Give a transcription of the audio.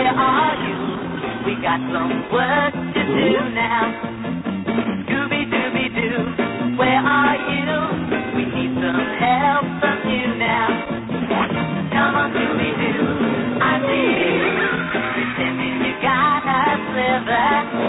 where are you? We got some work to do now. Scooby-Dooby-Doo, where are you? We need some help from you now. Come on, Scooby-Doo, I see you. Pretending you got a sliver.